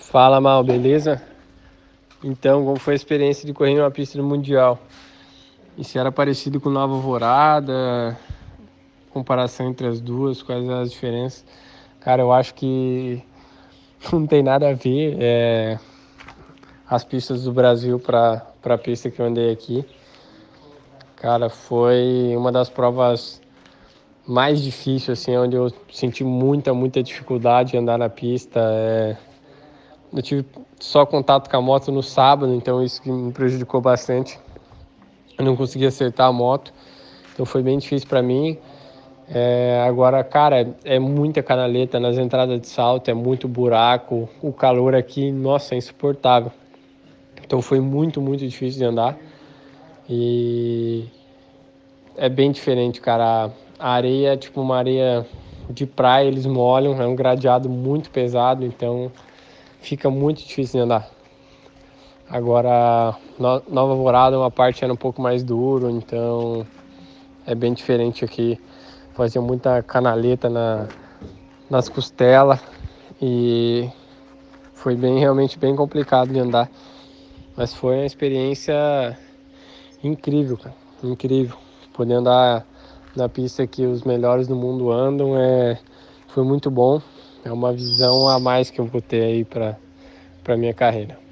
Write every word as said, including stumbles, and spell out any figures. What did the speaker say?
Fala, Mal, beleza? Então, como foi a experiência de correr em uma pista do Mundial? Isso era parecido com Nova Alvorada? Comparação entre as duas, quais as diferenças? Cara, eu acho que não tem nada a ver é, as pistas do Brasil para a pista que eu andei aqui. Cara, foi uma das provas mais difíceis, assim, onde eu senti muita, muita dificuldade de andar na pista. É... Eu tive só contato com a moto no sábado, então isso que me prejudicou bastante. Eu não consegui acertar a moto, então foi bem difícil para mim. É, agora, cara, é muita canaleta nas entradas de salto, é muito buraco, o calor aqui, nossa, é insuportável. Então foi muito, muito difícil de andar e é bem diferente, cara. A areia é tipo uma areia de praia, eles molham, é um gradeado muito pesado, então fica muito difícil de andar. Agora, Nova Alvorada, uma parte era um pouco mais duro, então é bem diferente aqui. Fazia muita canaleta na, nas costelas e foi bem, realmente bem complicado de andar. Mas foi uma experiência incrível, cara. Incrível. Poder andar na pista que os melhores do mundo andam é, foi muito bom. É uma visão a mais que eu vou ter aí para para minha carreira.